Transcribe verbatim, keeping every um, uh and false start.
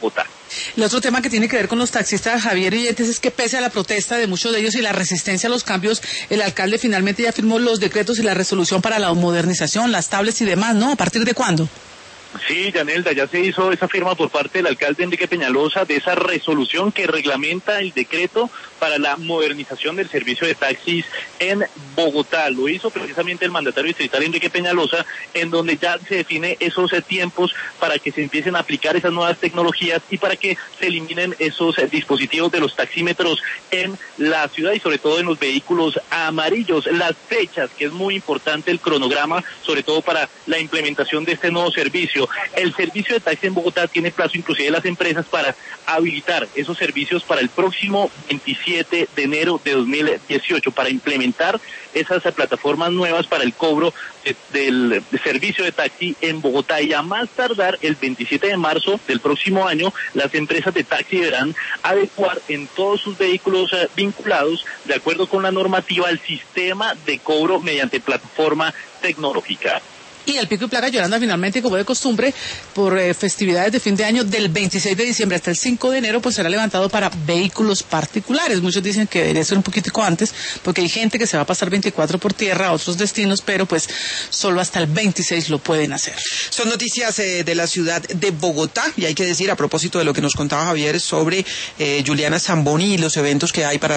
Bogotá. El otro tema que tiene que ver con los taxistas, Javier Yentes, es que pese a la protesta de muchos de ellos y la resistencia a los cambios, el alcalde finalmente ya firmó los decretos y la resolución para la modernización, las tablets y demás, ¿no? ¿A partir de cuándo? Sí, Yanelda, ya se hizo esa firma por parte del alcalde Enrique Peñalosa de esa resolución que reglamenta el decreto para la modernización del servicio de taxis en Bogotá. Lo hizo precisamente el mandatario distrital Enrique Peñalosa, en donde ya se define esos eh, tiempos para que se empiecen a aplicar esas nuevas tecnologías y para que se eliminen esos eh, dispositivos de los taxímetros en la ciudad y sobre todo en los vehículos amarillos. Las fechas, que es muy importante el cronograma, sobre todo para la implementación de este nuevo servicio. El servicio de taxi en Bogotá tiene plazo inclusive de las empresas para habilitar esos servicios para el próximo veintisiete de enero de dos mil dieciocho, para implementar esas plataformas nuevas para el cobro de, del de servicio de taxi en Bogotá, y a más tardar el veintisiete de marzo del próximo año las empresas de taxi deberán adecuar en todos sus vehículos eh, vinculados de acuerdo con la normativa el sistema de cobro mediante plataforma tecnológica. Y el pico y placa, Yolanda, finalmente, como de costumbre, por eh, festividades de fin de año, del veintiséis de diciembre hasta el cinco de enero, pues será levantado para vehículos particulares. Muchos dicen que debería ser un poquitico antes, porque hay gente que se va a pasar veinticuatro por tierra a otros destinos, pero pues solo hasta el veintiséis lo pueden hacer. Son noticias eh, de la ciudad de Bogotá, y hay que decir, a propósito de lo que nos contaba Javier sobre eh, Juliana Zamboni y los eventos que hay para